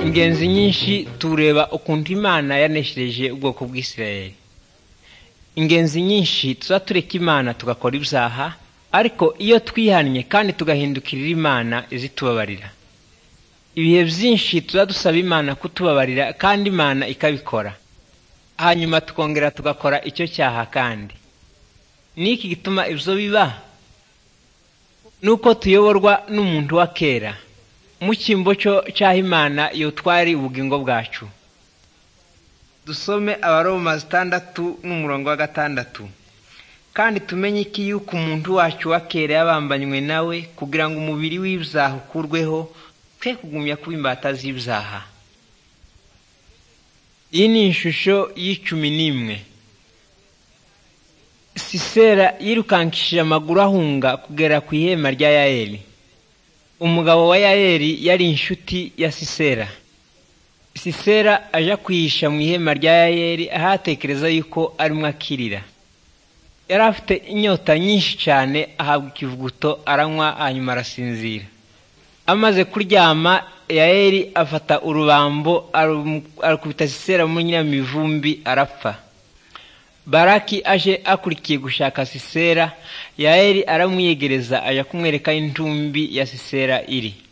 Ingenzi nyinshi tureba ukuntu Imana yaneshereje ubwoko bw'Isirayeli. Ingenzi nyinshi tuzatureka Imana tugakora ibyaha, ariko iyo twihannye kandi tugahindukirira Imana izitubabarira. Ibihe byinshi tuzadusaba Imana kutubabarira kandi Imana ikabikora. Hanyuma tukongera tugakora icyo cyaha kandi. Niki gituma ibyo biba? Nuko tuyoborwa n'umuntu wa kera. Mu cyimbo cyaha Imana yotwari ubugingo bwacu. Dusome Abaroma 6:6. Kandi tumenye iki yuko umuntu wacu wa kera yabambanywe nawe kugira ngo umubiri w'ibyaha ukurweho, twe kugumya kuba imbata z'ibyaha. Iyi ni ishusho y'11. Sisera yirukankishije amaguru ahunga kugera ku ihema rya Yaeli. Umugabo wa Yaeli yari inshuti ya Sisera. Sisera aja kwihisha mu ihema rya Yaeli ahatekereza yuko arimo akirira. Yari afite inyota nyinshi cyane, ahabwa ikivuguto aranywa hanyuma arasinzira. Amaze kuryama, Yaeli afata urubambo arakubita Sisera mu nyiramivumbi arapfa. Baraki aje akurikiye gushaka Sisera, Yaeli aramwiyegereza aja kumwereka intumbi ya Sisera iri.